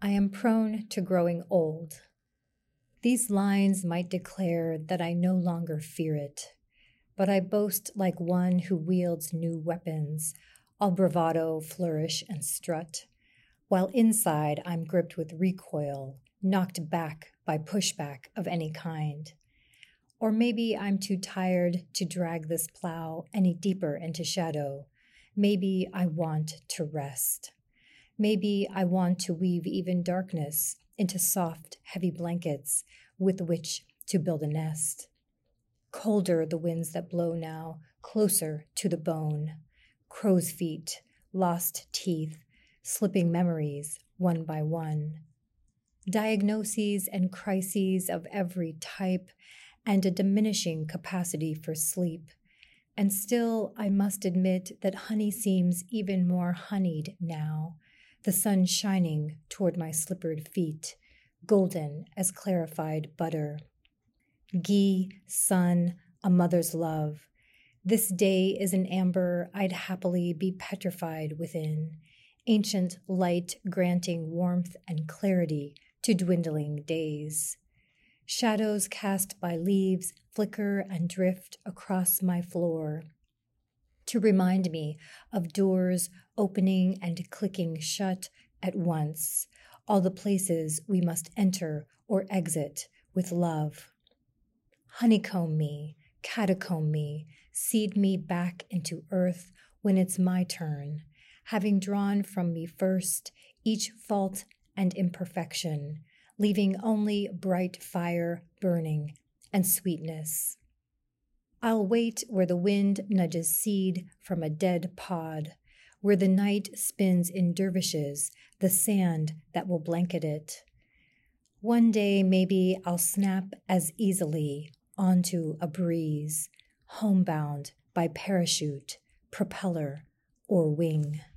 I am prone to growing old. These lines might declare that I no longer fear it, but I boast like one who wields new weapons, all bravado, flourish, and strut, while inside I'm gripped with recoil, knocked back by pushback of any kind. Or maybe I'm too tired to drag this plow any deeper into shadow. Maybe I want to rest. Maybe I want to weave even darkness into soft, heavy blankets with which to build a nest. Colder the winds that blow now, closer to the bone. Crow's feet, lost teeth, slipping memories one by one. Diagnoses and crises of every type, and a diminishing capacity for sleep. And still, I must admit that honey seems even more honeyed now, the sun shining toward my slippered feet, golden as clarified butter. Ghee, sun, a mother's love. This day is an amber I'd happily be petrified within, ancient light granting warmth and clarity to dwindling days. Shadows cast by leaves flicker and drift across my floor to remind me of doors opening and clicking shut at once, all the places we must enter or exit with love. Honeycomb me, catacomb me, seed me back into earth when it's my turn, having drawn from me first each fault and imperfection, leaving only bright fire burning and sweetness. I'll wait where the wind nudges seed from a dead pod, where the night spins in dervishes the sand that will blanket it. One day maybe I'll snap as easily onto a breeze, homebound by parachute, propeller, or wing.